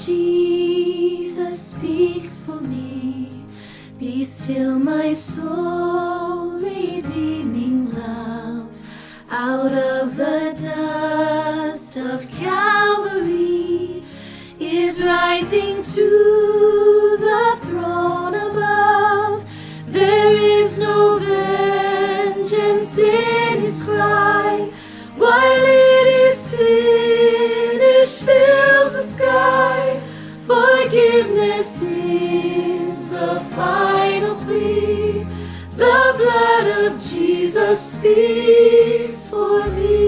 Jesus speaks for me. Be still, my soul, redeeming love. Out of the dust of Calvary is rising to the throne above. There is no vengeance in his cry, while it is finished fills the sky. Forgiveness is the final plea. The blood of Jesus speaks for me.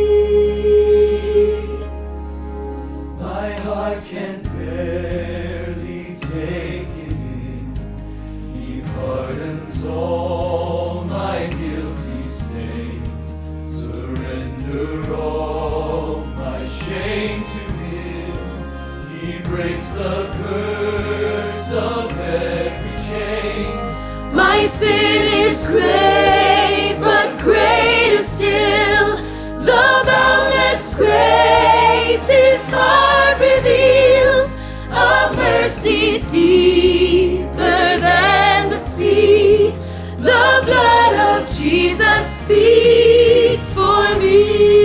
My heart can barely take it in. He pardons all my guilty stains. Surrender all my shame to him. He breaks the curse of every chain. My sin is great, but greater still. The boundless grace his heart reveals. A mercy deeper than the sea. The blood of Jesus speaks for me.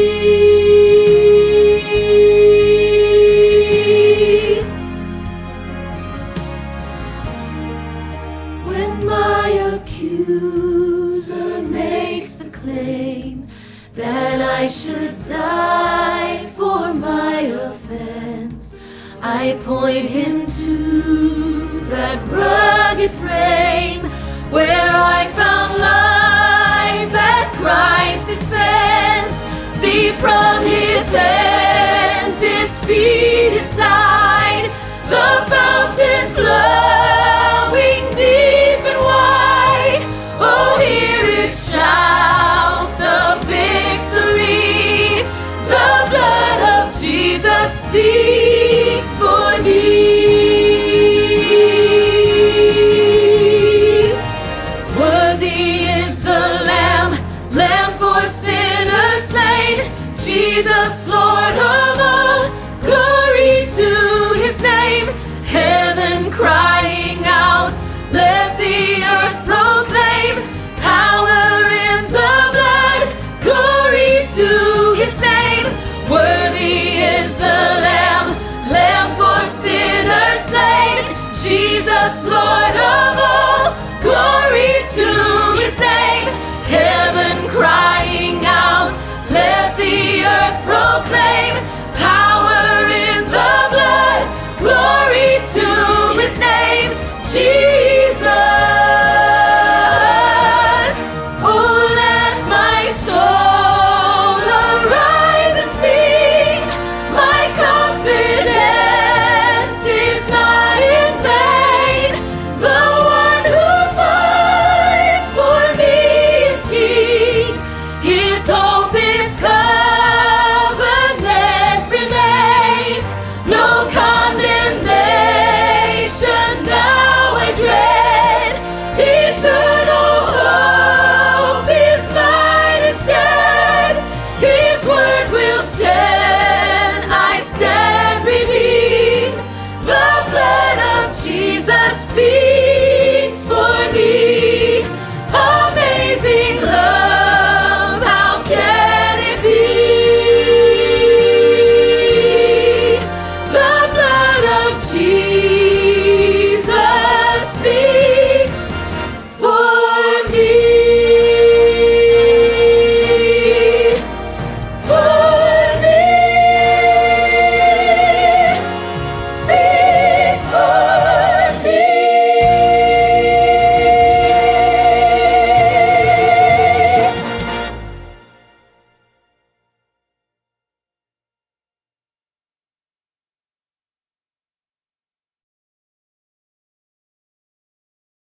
When my accuser makes the claim that I should die for my offense, I point him to that rugged frame where I found life at Christ's expense. See, from his hands, his feet, his side, the fountain flowing deep and wide. Oh, hear it shout the victory. The blood of Jesus speaks for me. Worthy is the Lamb, Lamb for sinners slain. Jesus, Lord of all, glory to his name. Heaven crying out, let the earth proclaim. Power in the blood, glory to his name. Worthy is the Lamb, Lamb for sinners slain. Jesus, Lord of all, glory to his name. Heaven crying out, let the earth proclaim.